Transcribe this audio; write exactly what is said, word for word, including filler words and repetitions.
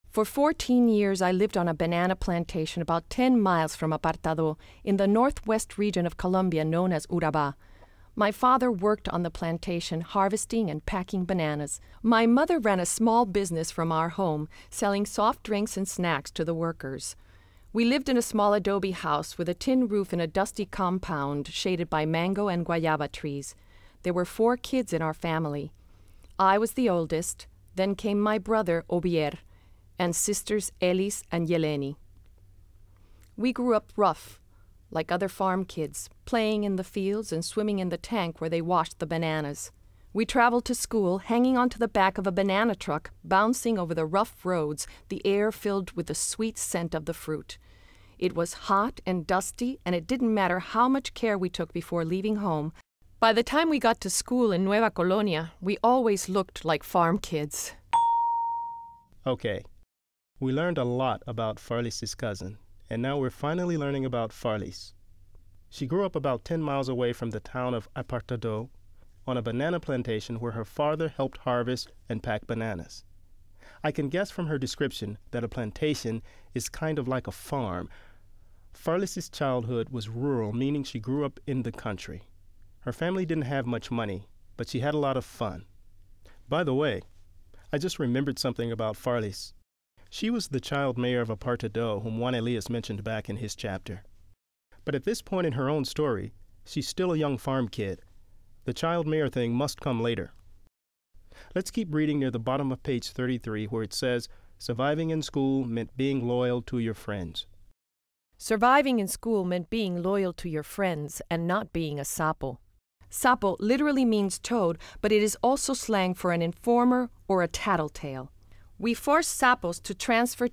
For fourteen years, I lived on a banana plantation about ten miles from Apartado in the northwest region of Colombia known as Urabá. My father worked on the plantation, harvesting and packing bananas. My mother ran a small business from our home, selling soft drinks and snacks to the workers. We lived in a small adobe house with a tin roof in a dusty compound shaded by mango and guayaba trees. There were four kids in our family. I was the oldest, then came my brother, Obier, and sisters Elis and Yeleni. We grew up rough, like other farm kids, playing in the fields and swimming in the tank where they washed the bananas. We traveled to school, hanging onto the back of a banana truck, bouncing over the rough roads, the air filled with the sweet scent of the fruit. It was hot and dusty, and it didn't matter how much care we took before leaving home. By the time we got to school in Nueva Colonia, we always looked like farm kids. Okay, we learned a lot about Farlis's cousin, and now we're finally learning about Farlis. She grew up about ten miles away from the town of Apartado on a banana plantation where her father helped harvest and pack bananas. I can guess from her description that a plantation is kind of like a farm. Farlis's childhood was rural, meaning she grew up in the country. Her family didn't have much money, but she had a lot of fun. By the way, I just remembered something about Farlis. She was the child mayor of Apartado, whom Juan Elias mentioned back in his chapter. But at this point in her own story, she's still a young farm kid. The child mayor thing must come later. Let's keep reading near the bottom of page thirty-three, where it says, surviving in school meant being loyal to your friends. Surviving in school meant being loyal to your friends and not being a sapo. Sapo literally means toad, but it is also slang for an informer or a tattletale. We forced sapos to transfer